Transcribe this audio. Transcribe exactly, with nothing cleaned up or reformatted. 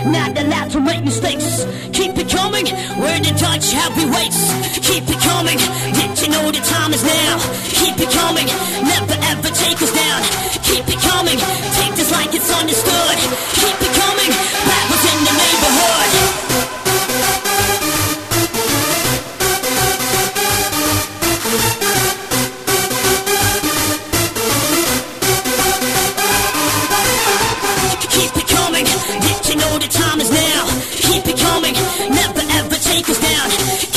not allowed to make mistakes. Keep it coming, we're the Dutch heavyweights. Keep it coming, did you know the time is now? Keep it coming, never ever take us down. Keep it coming, take this like it's understood. Keep it coming, rappers in the neighborhood. Keep it coming, did you know the time is now? Keep it coming, never ever take us down.